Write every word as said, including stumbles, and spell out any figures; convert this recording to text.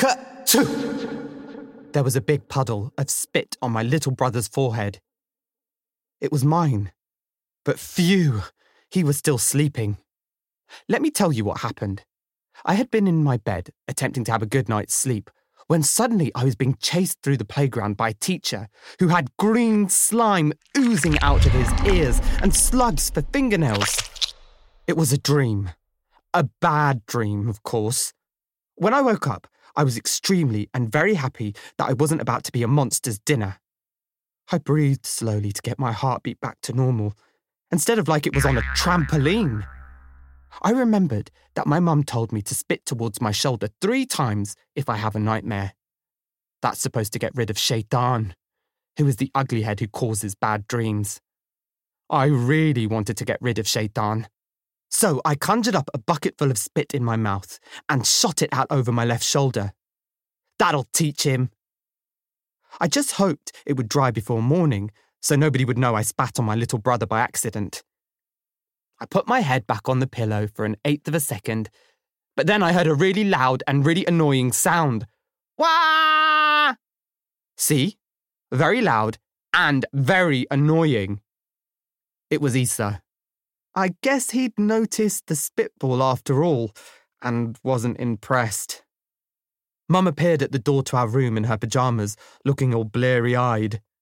Ka-choo! There was a big puddle of spit on my little brother's forehead. It was mine. But phew, he was still sleeping. Let me tell you what happened. I had been in my bed, attempting to have a good night's sleep, when suddenly I was being chased through the playground by a teacher who had green slime oozing out of his ears and slugs for fingernails. It was a dream. A bad dream, of course. When I woke up, I was extremely and very happy that I wasn't about to be a monster's dinner. I breathed slowly to get my heartbeat back to normal, instead of like it was on a trampoline. I remembered that my mum told me to spit towards my shoulder three times if I have a nightmare. That's supposed to get rid of Shaitan, who is the ugly head who causes bad dreams. I really wanted to get rid of Shaitan. So I conjured up a bucket full of spit in my mouth and shot it out over my left shoulder. That'll teach him. I just hoped it would dry before morning so nobody would know I spat on my little brother by accident. I put my head back on the pillow for an eighth of a second, but then I heard a really loud and really annoying sound. Wah! See? Very loud and very annoying. It was Isa. I guess he'd noticed the spitball after all, and wasn't impressed. Mum appeared at the door to our room in her pyjamas, looking all bleary-eyed.